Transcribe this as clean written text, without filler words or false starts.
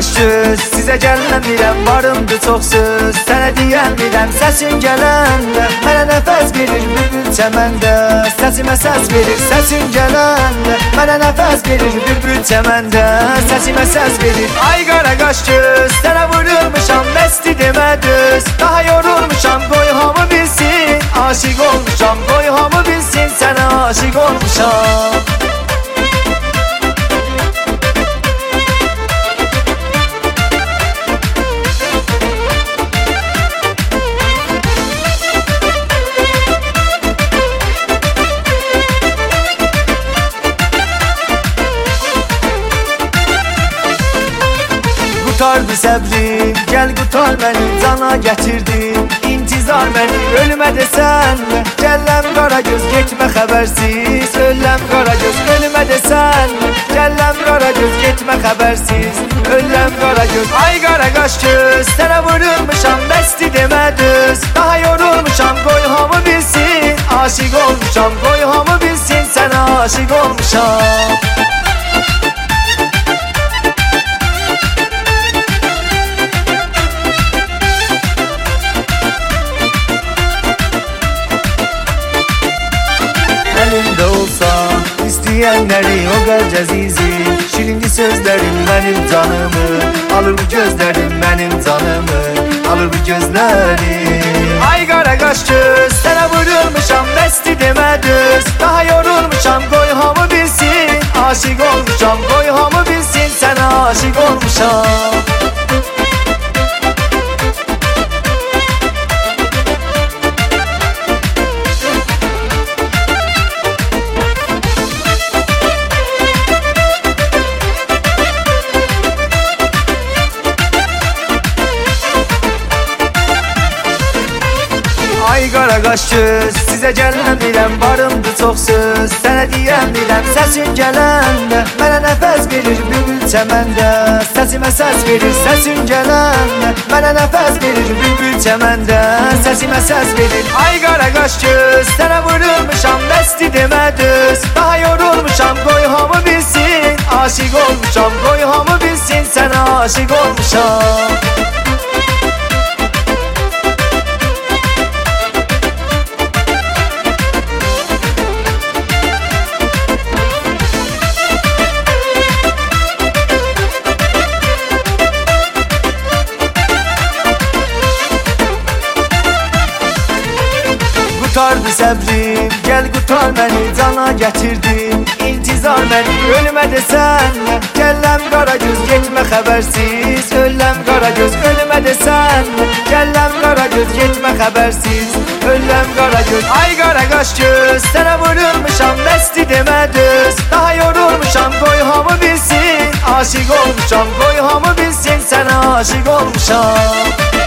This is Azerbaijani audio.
qaş göz, sizə gəlməmirəm, varımdı çox söz. Sənə deyəmirəm, səsin gələndə mənə nəfəs verir bülbül çəməndə. Səsimə səs verir, səsin gələndə mənə nəfəs verir bülbül çəməndə. Səsimə səs verir, ay qara qaş göz, sənə vurulmuşam, məsti demə düz. Daha yorulmuşam, qoy hamı bilsin, aşiq olmuşam, qoy hamı bilsin, sənə aşiq olmuşam. Qutardı səbrim, gəl qutar məni, cana gətirdim İntizar məni, ölümə desən gəlləm qara göz, getmə xəbərsiz. Ölləm qara göz, ölümə desən gəlləm qara göz, getmə xəbərsiz. Ölləm qara göz, ay qara qaş göz, sənə vurulmuşam, bəsti demə düz. Daha yorulmuşam, qoy hamı bilsin, aşiq olmuşam, qoy hamı bilsin, sənə aşiq olmuşam. Elimdə olsa istəyənləri o qədər əzizim. Şirinli sözlərim mənim canımı alır, bu gözlərim mənim canımı alır, bu gözlərim. Ay qara qaş göz, sənə vurulmuşam, bəsti demə düz. Daha yorulmuşam, qoy hamı bilsin, aşiq olmuşam, qoy hamı bilsin, sənə aşiq olmuşam. Ay qara qaş göz, sizə gəlməmirəm, varımdı çox söz. Sənə deyəmirəm, səsin gələndə mənə nəfəs verir bülbül çəməndə. Səsimə səs verir, səsin gələndə mənə nəfəs verir bülbül çəməndə. Səsimə səs verir, ay qara qaş göz, sənə vurulmuşam, bəsti demə düz. Daha yorulmuşam, qoy hamı bilsin, aşiq olmuşam, qoy hamı bilsin, sənə aşiq olmuşam. Qutardı səbrim, gəl qutar məni, cana gətirdim İntizar məni, ölümə desən gəlləm qara göz, getmə xəbərsiz. Ölləm qara göz, ölümə desən gəlləm qara göz, getmə xəbərsiz. Ölləm qara göz, ay qara qaş göz, sənə vurulmuşam, bəsti demə düz. Daha yorulmuşam, qoy hamı bilsin, aşiq olmuşam, qoy hamı bilsin, sənə aşiq olmuşam.